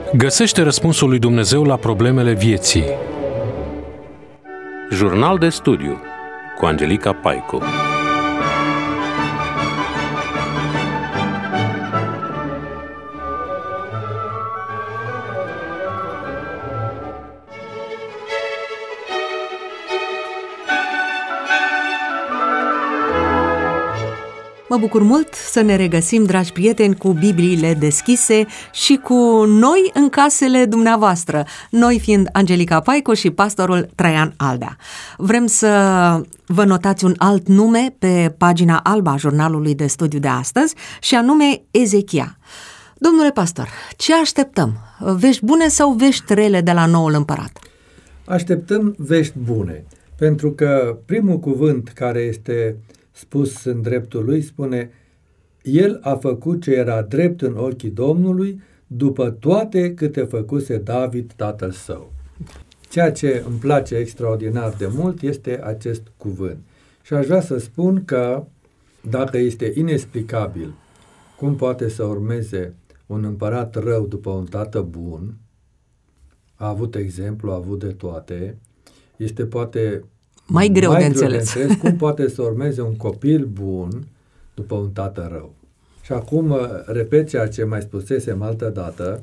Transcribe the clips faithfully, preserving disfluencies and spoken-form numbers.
Găsește răspunsul lui Dumnezeu la problemele vieții. Jurnal de studiu cu Angelica Paicu. Mă bucur mult să ne regăsim, dragi prieteni, cu Bibliile deschise și cu noi în casele dumneavoastră, noi fiind Angelica Paicu și pastorul Traian Aldea. Vrem să vă notați un alt nume pe pagina albă a jurnalului de studiu de astăzi, și anume Ezechia. Domnule pastor, ce așteptăm? Vești bune sau vești rele de la noul împărat? Așteptăm vești bune, pentru că primul cuvânt care este spus în dreptul lui spune: El a făcut ce era drept în ochii Domnului, după toate câte făcuse David tatăl său. Ceea ce îmi place extraordinar de mult este acest cuvânt. Și aș vrea să spun că, dacă este inexplicabil cum poate să urmeze un împărat rău după un tată bun, a avut exemplu, a avut de toate, este poate mai greu mai de greu înțeles. de înțeles cum poate să urmeze un copil bun după un tată rău. Și acum repet ceea ce mai spusesem altă dată,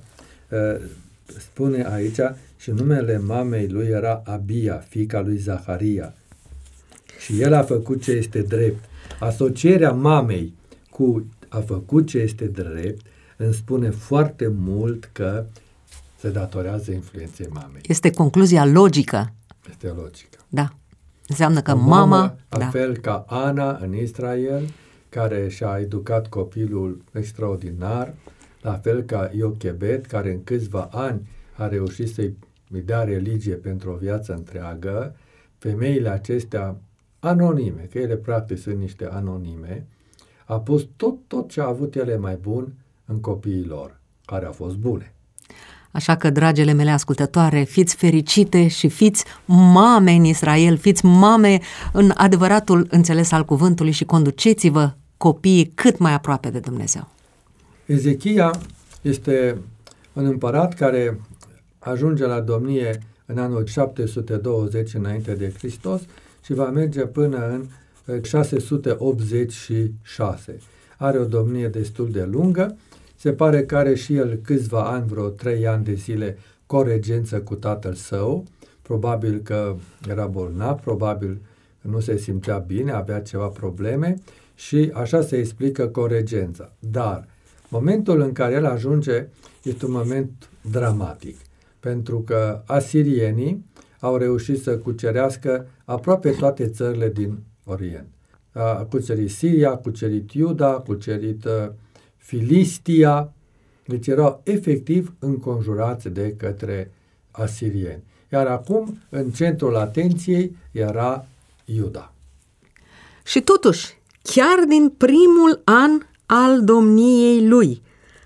spune aici: și numele mamei lui era Abia, fiica lui Zaharia. Și el a făcut ce este drept. Asocierea mamei cu a făcut ce este drept îmi spune foarte mult că se datorează influenței mamei. Este concluzia logică. Este logică. Da. Înseamnă că o mama... mamă, la da. fel ca Ana în Israel, care și-a educat copilul extraordinar, la fel ca Iochebed, care în câțiva ani a reușit să-i dea religie pentru o viață întreagă. Femeile acestea anonime, că ele practic sunt niște anonime, a pus tot, tot ce a avut ele mai bun în copiii lor, care au fost bune. Așa că, dragele mele ascultătoare, fiți fericite și fiți mame în Israel, fiți mame în adevăratul înțeles al cuvântului și conduceți-vă copiii cât mai aproape de Dumnezeu. Ezechia este un împărat care ajunge la domnie în anul șapte sute douăzeci înainte de Hristos și va merge până în șase sute optzeci și șase. Are o domnie destul de lungă. Se pare că are și el câțiva ani, vreo trei ani de zile, coregență cu tatăl său. Probabil că era bolnav, probabil că nu se simțea bine, avea ceva probleme și așa se explică coregența. Dar momentul în care el ajunge este un moment dramatic, pentru că asirienii au reușit să cucerească aproape toate țările din Orient. A cucerit Siria, a cucerit Iuda, a cucerit Filistia, deci erau efectiv înconjurați de către asirieni. Iar acum, în centrul atenției, era Iuda. Și totuși, chiar din primul an al domniei lui,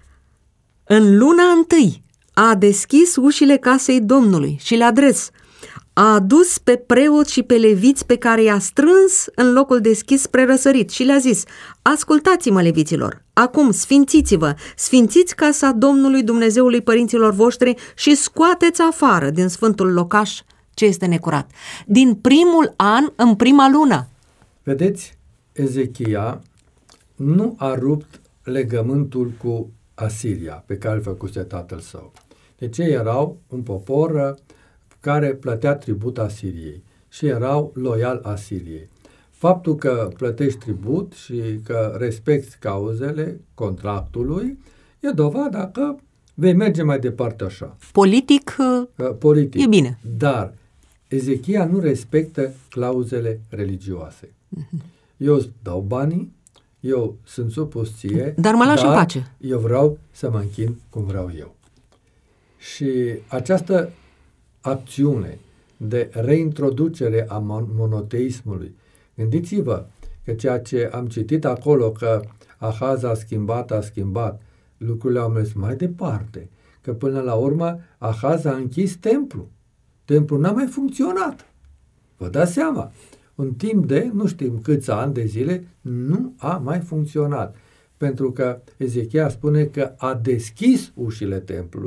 în luna întâi, a deschis ușile casei Domnului și le-a adres. A adus pe preoți și pe leviți pe care i-a strâns în locul deschis spre răsărit și le-a zis: ascultați-mă, leviților, acum sfințiți-vă, sfințiți casa Domnului Dumnezeului părinților voștri și scoateți afară din sfântul locaș ce este necurat. Din primul an, în prima lună. Vedeți, Ezechia nu a rupt legământul cu Asiria pe care îl făcuse tatăl său. Deci ei erau un popor care plătea tribut Asiriei și erau loiali Asiriei. Faptul că plătești tribut și că respecti cauzele contractului e dovada că vei merge mai departe așa. Politic, Politic. E bine. Dar Ezechia nu respectă clauzele religioase. Eu îți dau banii, eu sunt supus ție, dar mă lași în pace. Eu vreau să mă închin cum vreau eu. Și această acțiune de reintroducere a monoteismului. Gândiți-vă că ceea ce am citit acolo, că Ahaz a schimbat, a schimbat, lucrurile au mers mai departe, că până la urmă Ahaz a închis templul. Templul n-a mai funcționat. Vă dați seama, în timp de, nu știm câți ani de zile, nu a mai funcționat. Pentru că Ezechia spune că a deschis ușile templului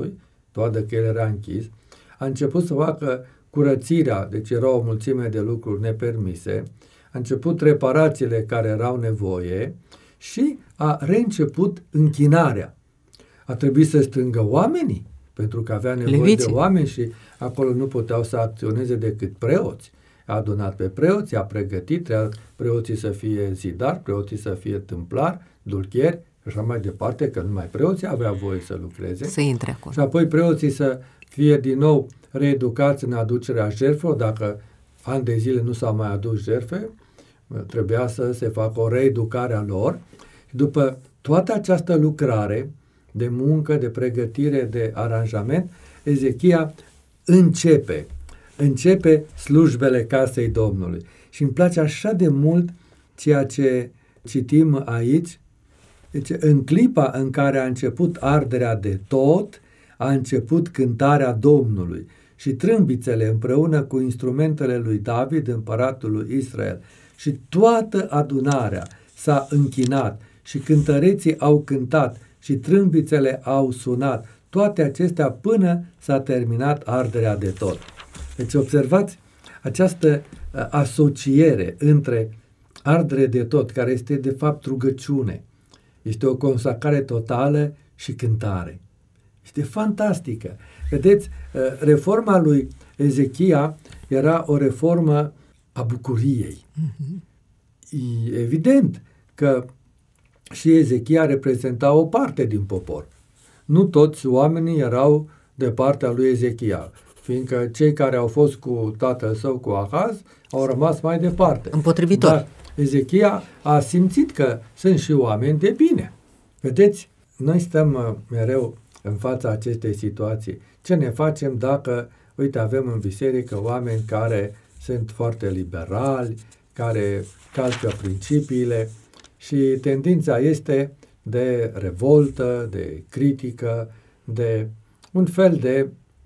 dovadă că el era închis, a început să facă curățirea, deci era o mulțime de lucruri nepermise, a început reparațiile care erau nevoie și a reînceput închinarea. A trebuit să strângă oamenii, pentru că avea nevoie Leviții. de oameni și acolo nu puteau să acționeze decât preoți. A adunat pe preoți, a pregătit, trebuia preoții să fie zidari, preoții să fie tâmplari, dulgheri și așa mai departe, că numai preoții aveau voie să lucreze. Să intre acolo. Și apoi preoții să fie din nou reeducați în aducerea jertfelor, dacă ani de zile nu s-au mai adus jertfe, trebuia să se facă o reeducare a lor. Și după toată această lucrare de muncă, de pregătire, de aranjament, Ezechia începe, începe slujbele casei Domnului. Și îmi place așa de mult ceea ce citim aici. Deci, în clipa în care a început arderea de tot, a început cântarea Domnului și trâmbițele împreună cu instrumentele lui David, împăratul lui Israel. Și toată adunarea s-a închinat și cântăreții au cântat și trâmbițele au sunat. Toate acestea până s-a terminat arderea de tot. Deci observați această asociere între ardere de tot, care este de fapt rugăciune. Este o consacrare totală și cântare. Este fantastică. Vedeți, reforma lui Ezechia era o reformă a bucuriei. Mm-hmm. Evident că și Ezechia reprezenta o parte din popor. Nu toți oamenii erau de partea lui Ezechia, fiindcă cei care au fost cu tatăl său, cu Ahaz, au rămas mai departe. Împotrivitor. Dar Ezechia a simțit că sunt și oameni de bine. Vedeți, noi stăm mereu în fața acestei situații. Ce ne facem dacă, uite, avem în biserică oameni care sunt foarte liberali, care calcă principiile și tendința este de revoltă, de critică, de un fel de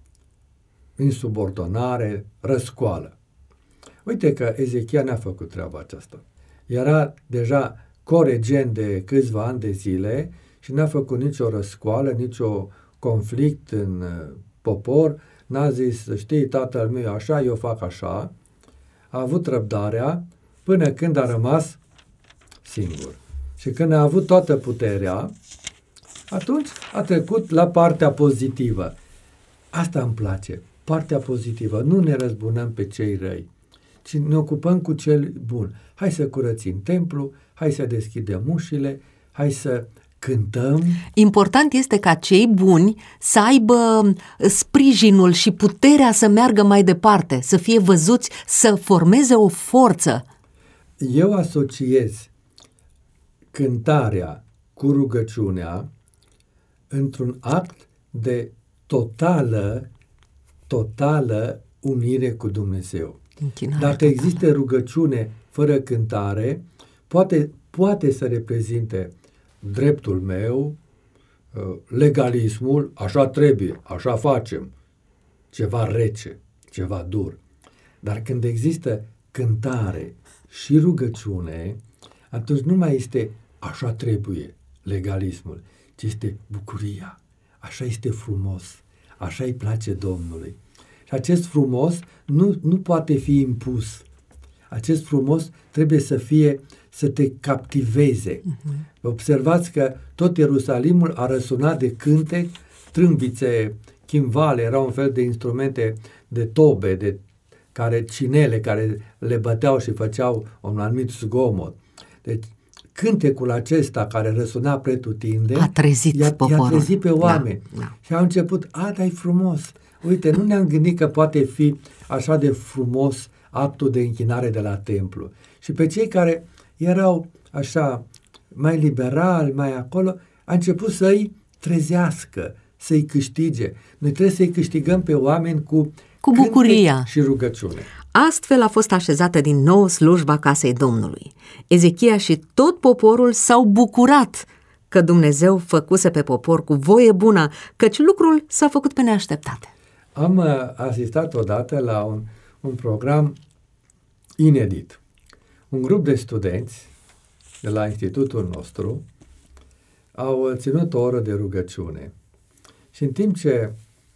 insubordonare, răscoală. Uite că Ezechia n-a făcut treaba aceasta. Era deja coregent de câțiva ani de zile și n-a făcut nicio răscoală, nicio conflict în popor, n-a zis, știi, tatăl meu așa, eu fac așa. A avut răbdarea până când a rămas singur. Și când a avut toată puterea, atunci a trecut la partea pozitivă. Asta îmi place, partea pozitivă. Nu ne răzbunăm pe cei răi, ci ne ocupăm cu cel bun. Hai să curățim templu, hai să deschidem ușile, hai să cântăm. Important este ca cei buni să aibă sprijinul și puterea să meargă mai departe, să fie văzuți, să formeze o forță. Eu asociez cântarea cu rugăciunea într-un act de totală, totală unire cu Dumnezeu. Închinare Dacă totală. există rugăciune fără cântare, poate, poate să reprezinte dreptul meu, legalismul, așa trebuie, așa facem, ceva rece, ceva dur. Dar când există cântare și rugăciune, atunci nu mai este așa trebuie legalismul, ci este bucuria. Așa este frumos, așa îi place Domnului. Și acest frumos nu, nu poate fi impus. Acest frumos trebuie să fie, să te captiveze. Uh-huh. Observați că tot Ierusalimul a răsunat de cântec, trâmbițe, chimvale, erau un fel de instrumente de tobe, de care cinele care le băteau și făceau un anumit zgomot. Deci cântecul acesta care răsuna pretutindeni a trezit i-a, poporul. i-a trezit pe oameni. Da, da. Și au început, a, dar e frumos. Uite, nu ne-am gândit că poate fi așa de frumos actul de închinare de la templu. Și pe cei care erau așa mai liberali, mai acolo, a început să-i trezească, să-i câștige. Noi trebuie să-i câștigăm pe oameni cu, cu bucuria și rugăciune. Astfel a fost așezată din nou slujba casei Domnului. Ezechia și tot poporul s-au bucurat că Dumnezeu făcuse pe popor cu voie bună, căci lucrul s-a făcut pe neașteptate. Am asistat odată la un, un program inedit. Un grup de studenți de la institutul nostru au ținut o oră de rugăciune. Și în timp ce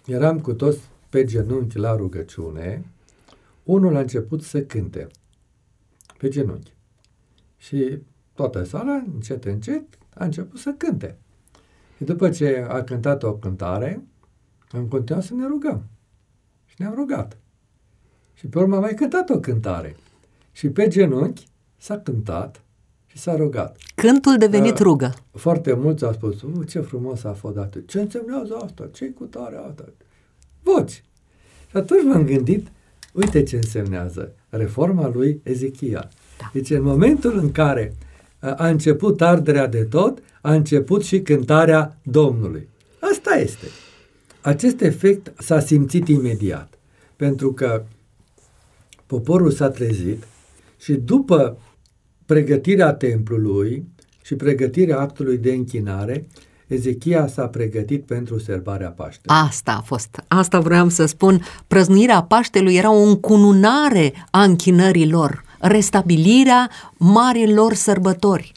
eram cu toți pe genunchi la rugăciune, unul a început să cânte pe genunchi. Și toată sala, încet, încet, a început să cânte. Și după ce a cântat o cântare, am continuat să ne rugăm. Și ne-am rugat. Și pe urmă a mai cântat o cântare. Și pe genunchi s-a cântat și s-a rugat. Cântul devenit uh, rugă. Foarte mulți au spus, uh, ce frumos a fost dat. Ce însemnează asta? Ce-i cu tare asta? Voci. Și atunci m-am gândit, uite ce însemnează reforma lui Ezechia. Da. Deci în momentul în care a început arderea de tot, a început și cântarea Domnului. Asta este. Acest efect s-a simțit imediat, pentru că poporul s-a trezit și după pregătirea templului și pregătirea actului de închinare, Ezechia s-a pregătit pentru sărbarea Paștelui. Asta a fost. Asta vreau să spun. Prăznuirea Paștelui era o încununare a închinării lor, restabilirea marilor sărbători.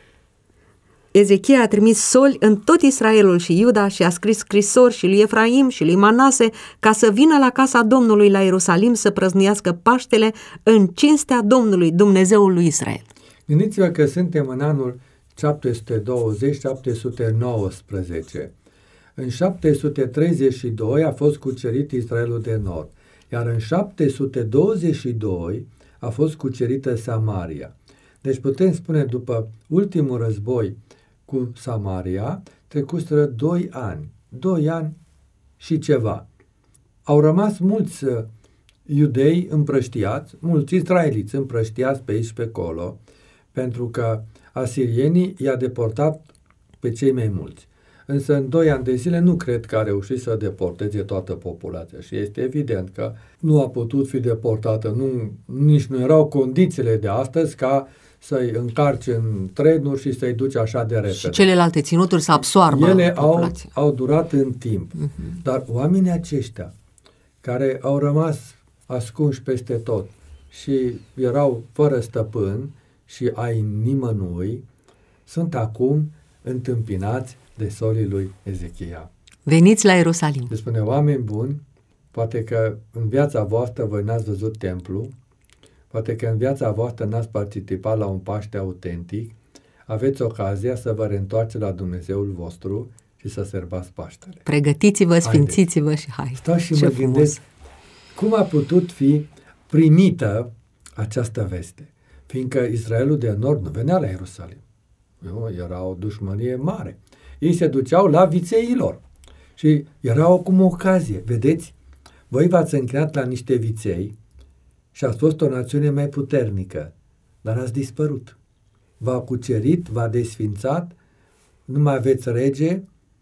Ezechia a trimis soli în tot Israelul și Iuda și a scris scrisori și lui Efraim și lui Manase ca să vină la casa Domnului la Ierusalim să prăznuiască Paștele în cinstea Domnului, Dumnezeul lui Israel. Gândiți-vă că suntem în anul șapte sute douăzeci șapte sute nouăsprezece. În șapte sute treizeci și doi a fost cucerit Israelul de Nord, iar în șapte sute douăzeci și doi a fost cucerită Samaria. Deci putem spune, după ultimul război cu Samaria, trecuseră doi ani, doi ani și ceva. Au rămas mulți iudei împrăștiați, mulți israeliți împrăștiați pe aici și pe acolo, pentru că asirienii i-a deportat pe cei mai mulți. Însă în doi ani de zile nu cred că a reușit să deporteze toată populația și este evident că nu a putut fi deportată, nu, nici nu erau condițiile de astăzi ca să-i încarci în trenuri și să-i duci așa de repede. Și celelalte ținuturi să absoarbă Ele au, populația. au durat în timp. Uh-huh. Dar oamenii aceștia care au rămas ascunși peste tot și erau fără stăpân și ai nimănui, sunt acum întâmpinați de solii lui Ezechia. Veniți la Ierusalim. Deci spune, oameni buni, poate că în viața voastră voi n-ați văzut templu, poate că în viața voastră n-ați participat la un Paște autentic, aveți ocazia să vă reîntoarceți la Dumnezeul vostru și să sărbați Paștele. Pregătiți-vă, sfințiți-vă și hai. Stau și mă gândesc cum a putut fi primită această veste, fiindcă Israelul de Nord nu venea la Ierusalim. Era o dușmănie mare. Ei se duceau la vițeii lor și era acum o ocazie. Vedeți? Voi v-ați închinat la niște viței și ați fost o națiune mai puternică, dar ați dispărut. V-a cucerit, v-a desfințat, nu mai aveți rege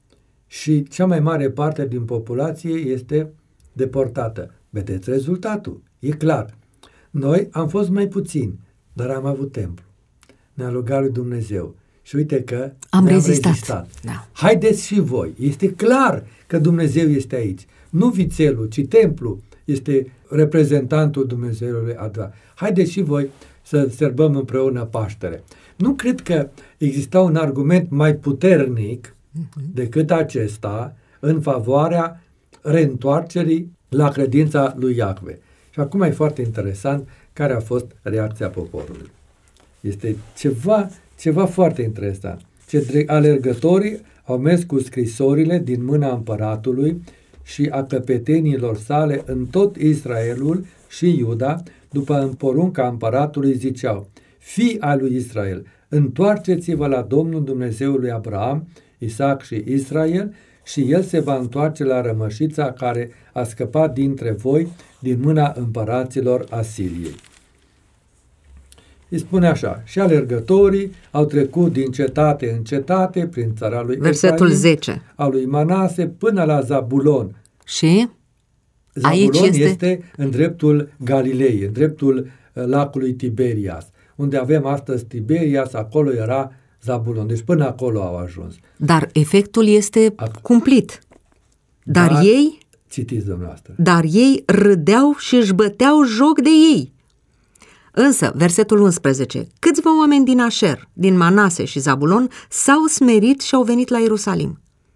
și cea mai mare parte din populație este deportată. Vedeți rezultatul? E clar. Noi am fost mai puțini, dar am avut templu. Ne-a rugat lui Dumnezeu. Și uite că am rezistat. rezistat. Da. Haideți și voi. Este clar că Dumnezeu este aici. Nu vițelul, ci templu este reprezentantul Dumnezeului adevărat. Haideți și voi să sărbăm împreună Paștele. Nu cred că exista un argument mai puternic decât acesta în favoarea reîntoarcerii la credința lui Iahve. Și acum e foarte interesant care a fost reacția poporului. Este ceva, ceva foarte interesant. Ce alergătorii au mers cu scrisorile din mâna împăratului și a căpetenilor sale în tot Israelul și Iuda, după în porunca împăratului ziceau: fii al lui Israel, întoarceți-vă la Domnul Dumnezeul lui Abraham, Isaac și Israel, și el se va întoarce la rămășița care a scăpat dintre voi din mâna împăraților Asiriei. Îi spune așa: și alergătorii au trecut din cetate în cetate prin țara lui Versetul Efraim, zece. a lui Manase, până la Zabulon. Și Zabulon aici este... este în dreptul Galilei, în dreptul uh, lacului Tiberias. Unde avem astăzi Tiberias, acolo era Zabulon. Deci până acolo au ajuns. Dar efectul este Ac- cumplit. Dar, Dar ei... Citiți dumneavoastră. Dar ei râdeau și își băteau joc de ei. Însă, versetul unsprezece, câțiva oameni din Așer, din Manase și Zabulon s-au smerit și au venit la Ierusalim.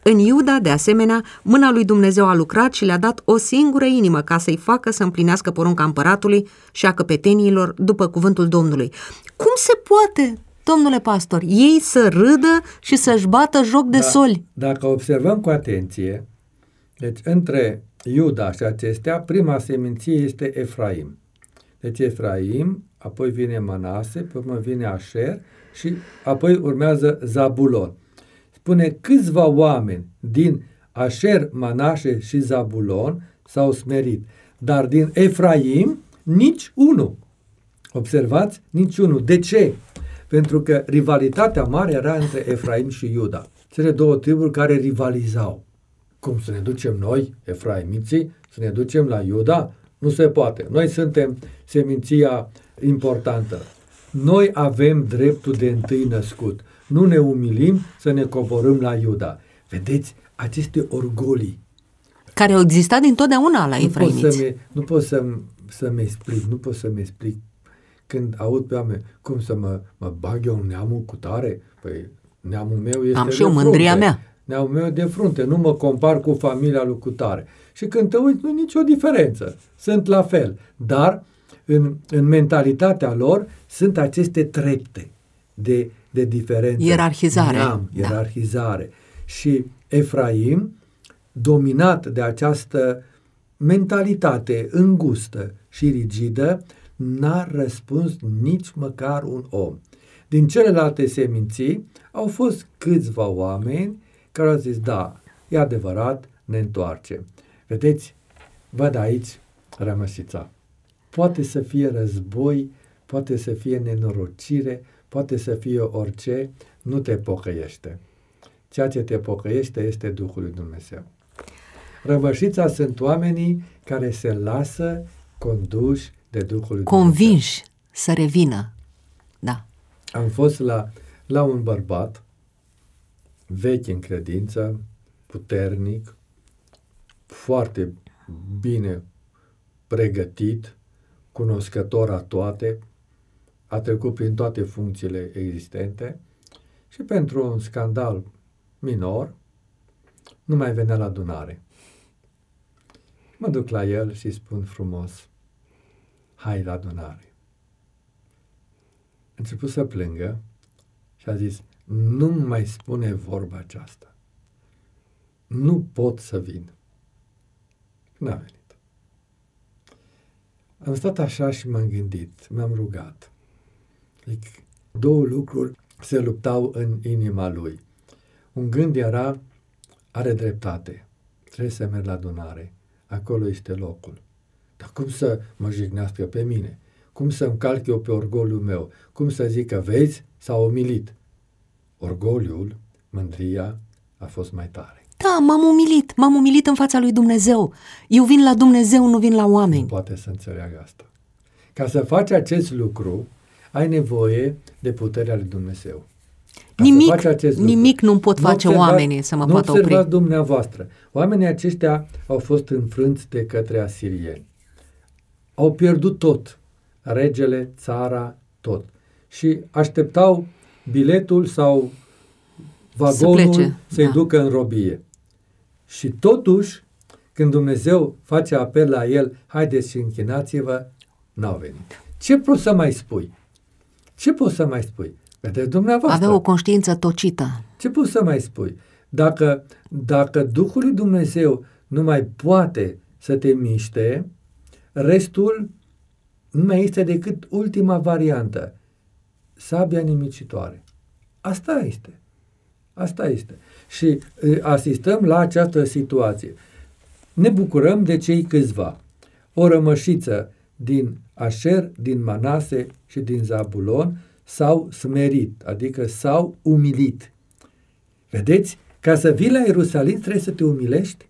În Iuda, de asemenea, mâna lui Dumnezeu a lucrat și le-a dat o singură inimă ca să-i facă să împlinească porunca împăratului și a căpeteniilor după cuvântul Domnului. Cum se poate, domnule pastor, ei să râdă și să-și bată joc de Da, soli? Dacă observăm cu atenție, deci între Iuda și acestea, prima seminție este Efraim. Deci Efraim, apoi vine Manase, pe urmă vine Așer și apoi urmează Zabulon. Spune câțiva oameni din Așer, Manase și Zabulon s-au smerit, dar din Efraim nici unul. Observați? Nici unul. De ce? Pentru că rivalitatea mare era între Efraim și Iuda. Cele două triburi care rivalizau. Cum să ne ducem noi, efraimiții, să ne ducem la Iuda? Nu se poate. Noi suntem seminția importantă. Noi avem dreptul de întâi născut. Nu ne umilim să ne coborâm la Iuda. Vedeți, aceste orgolii. Care au existat dintotdeauna la Nu pot efraimiți. să-mi, nu pot să-mi, să-mi explic, nu pot să-mi explic când aud pe oameni, cum să mă, mă bag eu în neamul cu tare? Păi neamul meu este Am și de eu mândria frunte. mea. Neamul meu e de frunte, nu mă compar cu familia lui cutare. Și când te uiți, nu e nicio diferență. Sunt la fel. Dar în, în mentalitatea lor sunt aceste trepte de, de diferență. Ierarhizare. Neam, Da. ierarhizare. Și Efraim, dominat de această mentalitate îngustă și rigidă, n-a răspuns nici măcar un om. Din celelalte seminții au fost câțiva oameni care au zis, da, e adevărat, ne întoarcem. Vedeți, văd aici rămășița. Poate să fie război, poate să fie nenorocire, poate să fie orice, nu te pocăiește. Ceea ce te pocăiește este Duhul lui Dumnezeu. Rămășița sunt oamenii care se lasă conduși de Duhul lui Convinși să revină. Da. Dumnezeu. Am fost la, la un bărbat vechi în credință, puternic, foarte bine pregătit, cunoscător a toate, a trecut prin toate funcțiile existente și pentru un scandal minor nu mai venea la adunare. Mă duc la el și spun frumos, hai la adunare. A început să plângă și a zis, nu mai spune vorba aceasta. Nu pot să vin. N-a venit. Am stat așa și m-am gândit, m-am rugat. Zic, două lucruri se luptau în inima lui. Un gând era, are dreptate, trebuie să merg la adunare, acolo este locul. Dar cum să mă jignească pe mine? Cum să-mi calc eu pe orgoliul meu? Cum să zic că, vezi, s-a umilit? Orgoliul, mândria, a fost mai tare. Da, m-am umilit, m-am umilit în fața lui Dumnezeu. Eu vin la Dumnezeu, nu vin la Nu oameni. poate să înțeleagă asta. Ca să faci acest lucru, ai nevoie de puterea lui Dumnezeu. Ca să Nimic, faci acest lucru. nimic nu pot face observați- oamenii să mă nu poată observați opri. dumneavoastră. Oamenii aceștia au fost înfrânți de către asirieni. Au pierdut tot. Regele, țara, tot. Și așteptau biletul sau vagonul plece, să-i da. ducă în robie. Și totuși, când Dumnezeu face apel la el, haideți și închinați-vă, n-au venit. Ce poți să mai spui? Ce poți să mai spui? Vedeți dumneavoastră. Avea o conștiință tocită. Ce poți să mai spui? Dacă, dacă Duhul lui Dumnezeu nu mai poate să te miște, restul nu mai este decât ultima variantă. Sabia nimicitoare. Asta este. Asta este. Și e, asistăm la această situație. Ne bucurăm de cei câțiva. O rămășiță din Așer, din Manase și din Zabulon s-au smerit, adică s-au umilit. Vedeți? Ca să vii la Ierusalim trebuie să te umilești?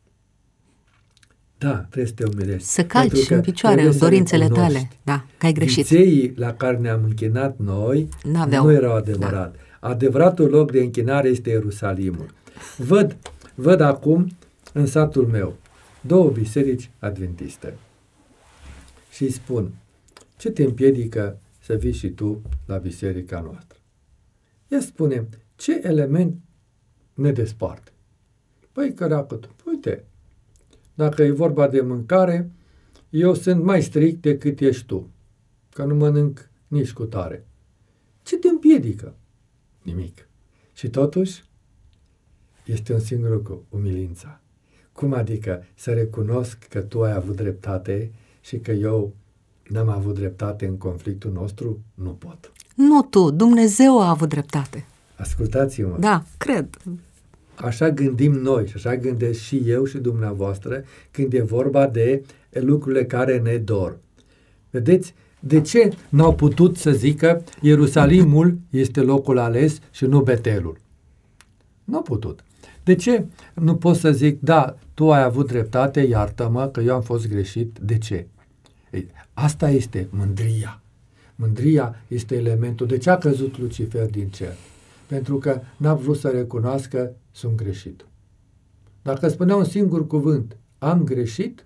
Da, trebuie să te umilești. Să Pentru calci că în picioare trebuie să dorințele recunoști. tale. Da, că ai greșit. Vițeii la care ne-am închinat noi N-aveau. nu erau adevărat. Da. Adevăratul loc de închinare este Ierusalimul. Văd, văd acum în satul meu două biserici adventiste și îi spun, ce te împiedică să vii și tu la biserica noastră? Ea spune, ce element ne desparte? Păi, căreapătul, uite, dacă e vorba de mâncare, eu sunt mai strict decât ești tu, că nu mănânc nici cu tare. Ce te împiedică? Nimic. Și totuși, este un singur lucru, umilința. Cum adică să recunosc că tu ai avut dreptate și că eu n-am avut dreptate în conflictul nostru? Nu pot. Nu tu, Dumnezeu a avut dreptate. Ascultați-mă. Da, cred. Așa gândim noi și așa gândesc și eu și dumneavoastră când e vorba de lucrurile care ne dor. Vedeți? De ce n-au putut să zică Ierusalimul este locul ales și nu Betelul? N-au putut. De ce nu pot să zic, da, tu ai avut dreptate, iartă-mă că eu am fost greșit? De ce? Ei, asta este mândria. Mândria este elementul. De ce a căzut Lucifer din cer? Pentru că n-a vrut să recunoască, sunt greșit. Dacă spunea un singur cuvânt, am greșit,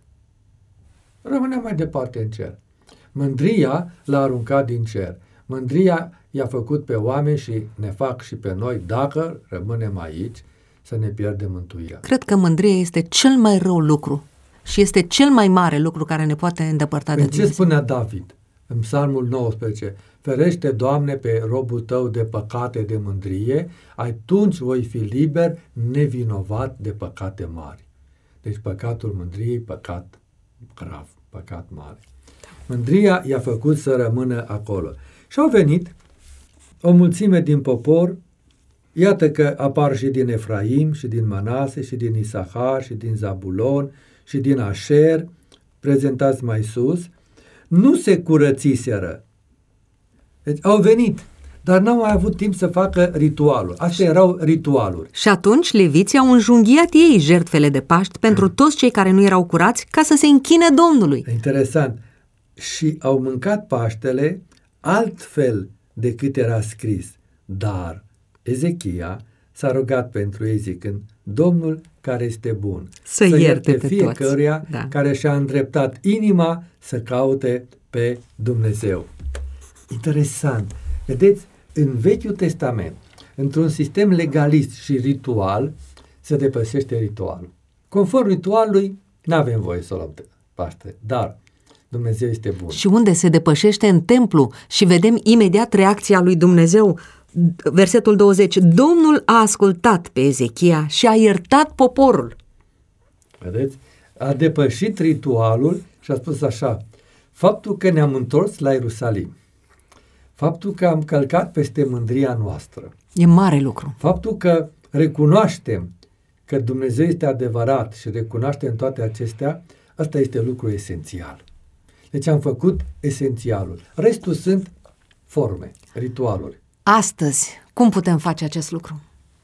rămânea mai departe în cer. Mândria l-a aruncat din cer. Mândria i-a făcut pe oameni și ne fac și pe noi, dacă rămânem aici, să ne pierdem mântuirea. Cred că mândria este cel mai rău lucru și este cel mai mare lucru care ne poate îndepărta de Păi Dumnezeu. ce spunea David în Psalmul nouăsprezece? Ferește, Doamne, pe robul tău de păcate de mândrie, atunci voi fi liber, nevinovat de păcate mari. Deci păcatul mândriei, păcat grav, păcat mare. Mândria i-a făcut să rămână acolo. Și au venit o mulțime din popor, iată că apar și din Efraim, și din Manase, și din Isahar, și din Zabulon, și din Așer, prezentați mai sus, nu se curățiseră. Deci au venit, dar n-au mai avut timp să facă ritualul. Astea erau ritualuri. Și atunci leviții au înjunghiat ei jertfele de Paști pentru toți cei care nu erau curați ca să se închine Domnului. Interesant. Și au mâncat Paștele altfel decât era scris. Dar Ezechia s-a rugat pentru ei zicând, Domnul care este bun, să, să ierte pe fiecăruia toți. Da. care și-a îndreptat inima să caute pe Dumnezeu. Interesant. Vedeți, în Vechiul Testament, într-un sistem legalist și ritual, se depășește ritualul. Conform ritualului, nu avem voie să o luăm Paște, dar Dumnezeu este bun. Și unde se depășește în templu și vedem imediat reacția lui Dumnezeu. Versetul douăzeci. Domnul a ascultat pe Ezechia și a iertat poporul. Vedeți? A depășit ritualul și a spus așa, faptul că ne-am întors la Ierusalim, faptul că am călcat peste mândria noastră, e mare lucru. Faptul că recunoaștem că Dumnezeu este adevărat și recunoaștem toate acestea, asta este lucru esențial. Deci am făcut esențialul. Restul sunt forme, ritualuri. Astăzi, cum putem face acest lucru?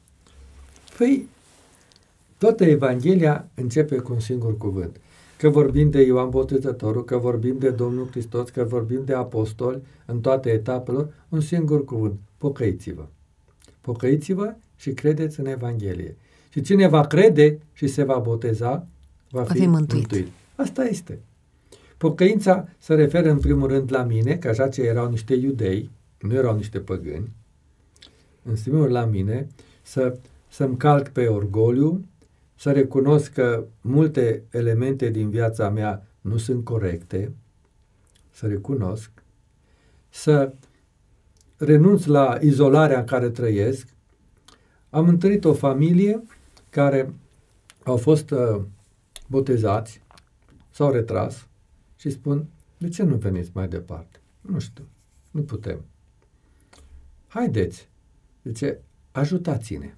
Păi, toată Evanghelia începe cu un singur cuvânt. Că vorbim de Ioan Botezătorul, că vorbim de Domnul Hristos, că vorbim de apostoli în toate etapelor, un singur cuvânt. Pocăiți-vă. Pocăiți-vă și credeți în Evanghelie. Și cine va crede și se va boteza, va fi, fi mântuit. mântuit. Asta este. Pocăința se referă în primul rând la mine, că așa ce erau niște iudei, nu erau niște păgâni, în primul rând la mine, să, să-mi calc pe orgoliu, să recunosc că multe elemente din viața mea nu sunt corecte, să recunosc, să renunț la izolarea în care trăiesc. Am întâlnit o familie care au fost uh, botezați, s-au retras și spun, de ce nu veniți mai departe? Nu știu, nu putem. Haideți, zice, ajutați-ne.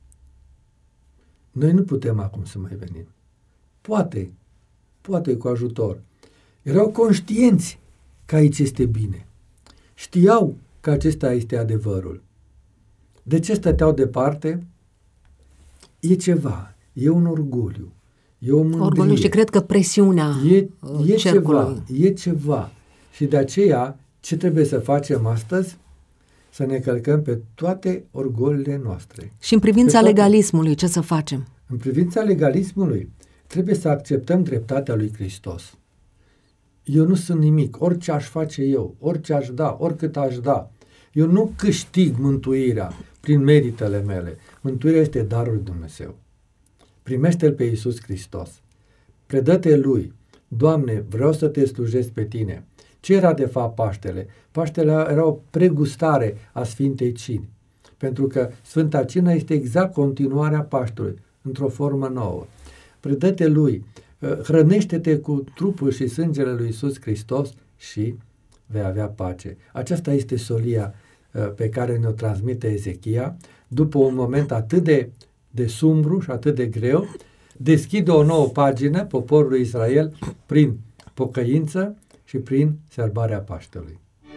Noi nu putem acum să mai venim. Poate, poate cu ajutor. Erau conștienți că aici este bine. Știau că acesta este adevărul. De ce stăteau departe? E ceva, e un orgoliu, e o mândrie. Orgoliu și cred că presiunea E, e cercului. ceva, e ceva. Și de aceea, ce trebuie să facem astăzi? Să ne călcăm pe toate orgolile noastre. Și în privința toate... legalismului, ce să facem? În privința legalismului, trebuie să acceptăm dreptatea lui Hristos. Eu nu sunt nimic, orice aș face eu, orice aș da, oricât aș da. Eu nu câștig mântuirea prin meritele mele. Mântuirea este darul lui Dumnezeu. primește-L pe Iisus Hristos. Predă-te Lui. Doamne, vreau să te slujesc pe Tine. Ce era de fapt Paștele? Paștele era o pregustare a Sfintei Cini, pentru că Sfânta Cină este exact continuarea Paștelui, într-o formă nouă. Predă-te Lui, hrănește-te cu trupul și sângele lui Iisus Hristos și vei avea pace. Aceasta este solia pe care ne-o transmite Ezechia, după un moment atât de, de sumbru și atât de greu, deschide o nouă pagină poporului Israel prin pocăință și prin sărbarea Paștelui.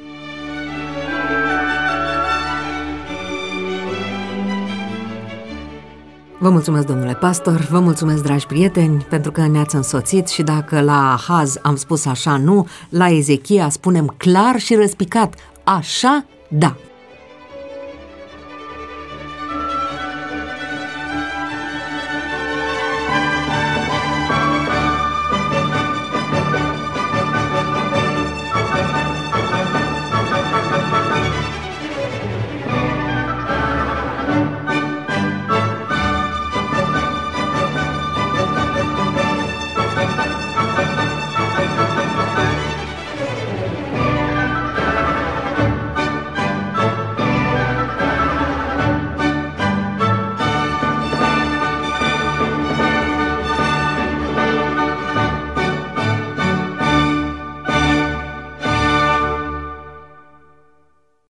Vă mulțumesc, domnule pastor, vă mulțumesc, dragi prieteni, pentru că ne-ați însoțit și dacă la Ahaz am spus așa nu, la Ezechia spunem clar și răspicat, așa da.